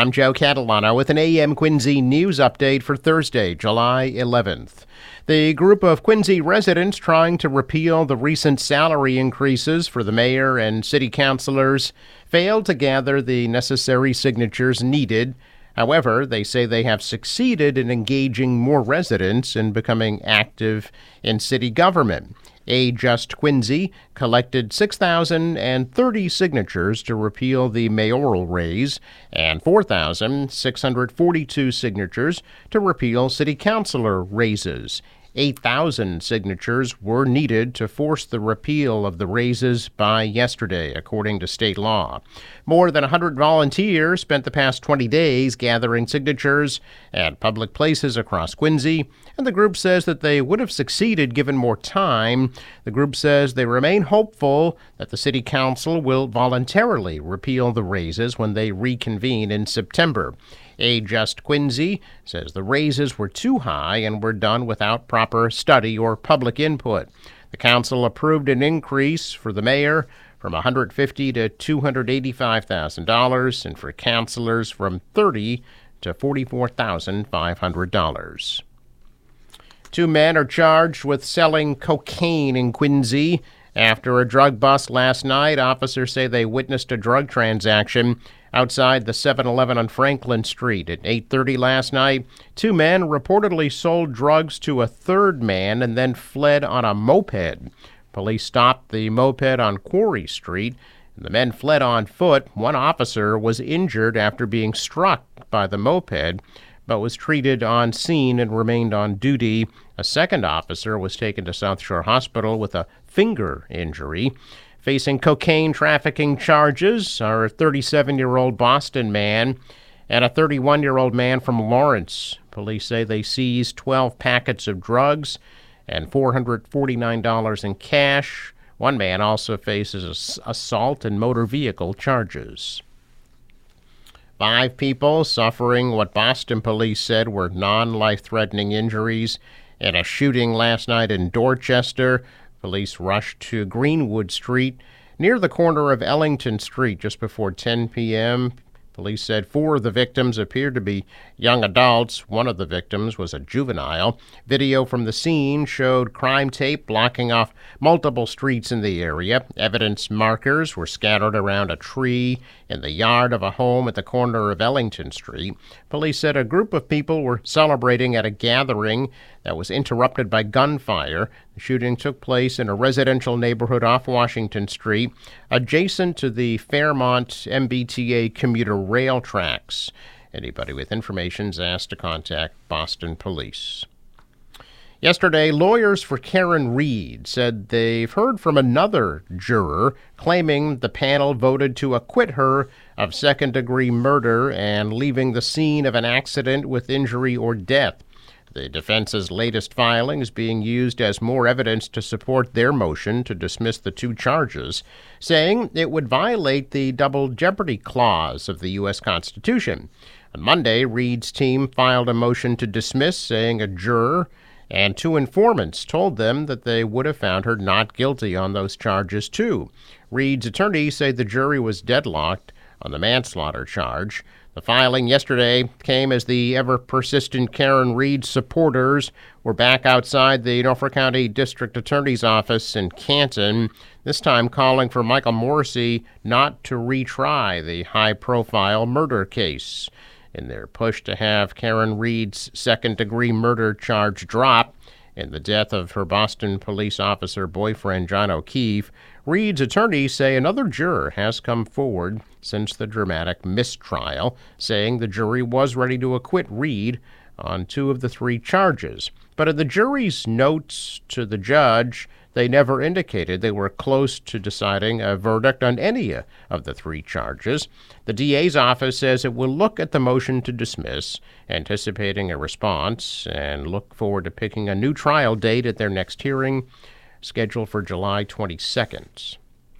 I'm Joe Catalano with an AM Quincy news update for Thursday, July 11th. The group of Quincy residents trying to repeal the recent salary increases for the mayor and city councilors failed to gather the necessary signatures needed. However, they say they have succeeded in engaging more residents in becoming active in city government. A Just Quincy collected 6,030 signatures to repeal the mayoral raise and 4,642 signatures to repeal city councilor raises. 8,000 signatures were needed to force the repeal of the raises by yesterday, according to state law. More than 100 volunteers spent the past 20 days gathering signatures at public places across Quincy, and the group says that they would have succeeded given more time. The group says they remain hopeful that the city council will voluntarily repeal the raises when they reconvene in September. A Just Quincy says the raises were too high and were done without proper study or public input. The council approved an increase for the mayor from $150,000 to $285,000 and for councilors from $30,000 to $44,500. Two men are charged with selling cocaine in Quincy. After a drug bust last night, officers say they witnessed a drug transaction outside the 7-Eleven on Franklin Street at 8:30 last night. Two men reportedly sold drugs to a third man and then fled on a moped. Police stopped the moped on Quarry Street, and the men fled on foot. One officer was injured after being struck by the moped, but was treated on scene and remained on duty. A second officer was taken to South Shore Hospital with a finger injury. Facing cocaine trafficking charges are a 37-year-old Boston man and a 31-year-old man from Lawrence. Police say they seized 12 packets of drugs and $449 in cash. One man also faces assault and motor vehicle charges. 5 people suffering what Boston police said were non-life-threatening injuries in a shooting last night in Dorchester. Police rushed to Greenwood Street near the corner of Ellington Street just before 10 p.m. Police said 4 of the victims appeared to be young adults. One of the victims was a juvenile. Video from the scene showed crime tape blocking off multiple streets in the area. Evidence markers were scattered around a tree in the yard of a home at the corner of Ellington Street. Police said a group of people were celebrating at a gathering that was interrupted by gunfire. The shooting took place in a residential neighborhood off Washington Street, adjacent to the Fairmont MBTA commuter rail tracks. Anybody with information is asked to contact Boston Police. Yesterday, lawyers for Karen Read said they've heard from another juror claiming the panel voted to acquit her of second-degree murder and leaving the scene of an accident with injury or death. The defense's latest filing is being used as more evidence to support their motion to dismiss the 2 charges, saying it would violate the double jeopardy clause of the U.S. Constitution. On Monday, Read's team filed a motion to dismiss, saying a juror and 2 informants told them that they would have found her not guilty on those charges, too. Read's attorneys say the jury was deadlocked on the manslaughter charge. The filing yesterday came as the ever-persistent Karen Read supporters were back outside the Norfolk County District Attorney's office in Canton, this time calling for Michael Morrissey not to retry the high-profile murder case. In their push to have Karen Read's second-degree murder charge drop in the death of her Boston police officer boyfriend, John O'Keefe, Read's attorneys say another juror has come forward since the dramatic mistrial, saying the jury was ready to acquit Read on 2 of the 3 charges. But in the jury's notes to the judge, they never indicated they were close to deciding a verdict on any of the 3 charges. The DA's office says it will look at the motion to dismiss, anticipating a response, and look forward to picking a new trial date at their next hearing, scheduled for July 22nd.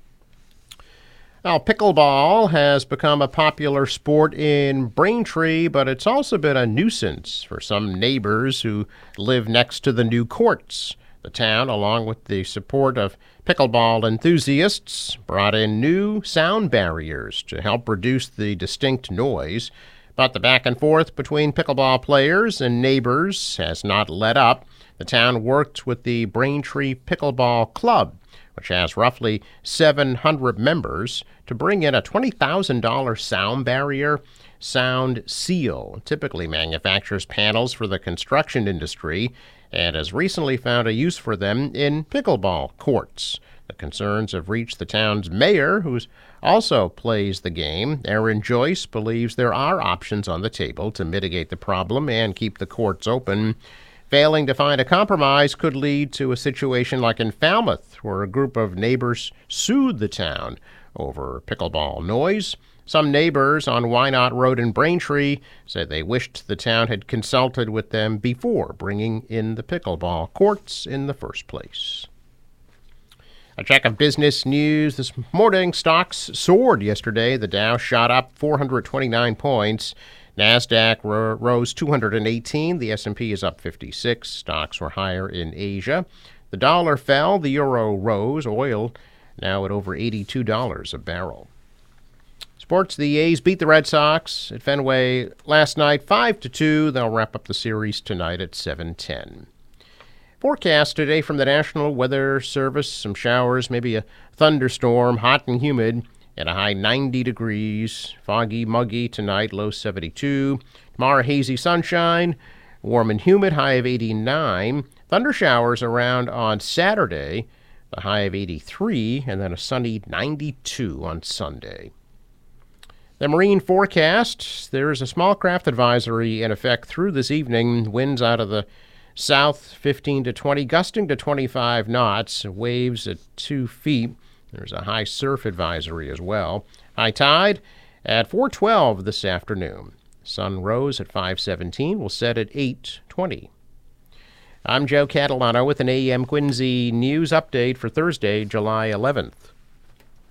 Now, pickleball has become a popular sport in Braintree, but it's also been a nuisance for some neighbors who live next to the new courts. The town, along with the support of pickleball enthusiasts, brought in new sound barriers to help reduce the distinct noise. But the back and forth between pickleball players and neighbors has not let up. The town worked with the Braintree Pickleball Club, which has roughly 700 members, to bring in a $20,000 sound barrier Sound Seal. Typically manufactures panels for the construction industry and has recently found a use for them in pickleball courts. The concerns have reached the town's mayor, who also plays the game. Aaron Joyce believes there are options on the table to mitigate the problem and keep the courts open. Failing to find a compromise could lead to a situation like in Falmouth, where a group of neighbors sued the town over pickleball noise. Some neighbors on Wynot Road in Braintree said they wished the town had consulted with them before bringing in the pickleball courts in the first place. A check of business news this morning. Stocks soared yesterday. The Dow shot up 429 points. NASDAQ rose 218. The S&P is up 56. Stocks were higher in Asia. The dollar fell. The euro rose. Oil now at over $82 a barrel. Sports, the A's beat the Red Sox at Fenway last night 5-2. They'll wrap up the series tonight at 7:10. Forecast today from the National Weather Service. Some showers, maybe a thunderstorm, hot and humid at a high 90 degrees. Foggy, muggy tonight, low 72. Tomorrow, hazy sunshine, warm and humid, high of 89. Thunder showers around on Saturday, the high of 83, and then a sunny 92 on Sunday. The marine forecast, there is a small craft advisory in effect through this evening. Winds out of the south 15 to 20, gusting to 25 knots, waves at 2 feet. There's a high surf advisory as well. High tide at 4:12 this afternoon. Sun rose at 5:17, will set at 8:20. I'm Joe Catalano with an AM Quincy news update for Thursday, July 11th.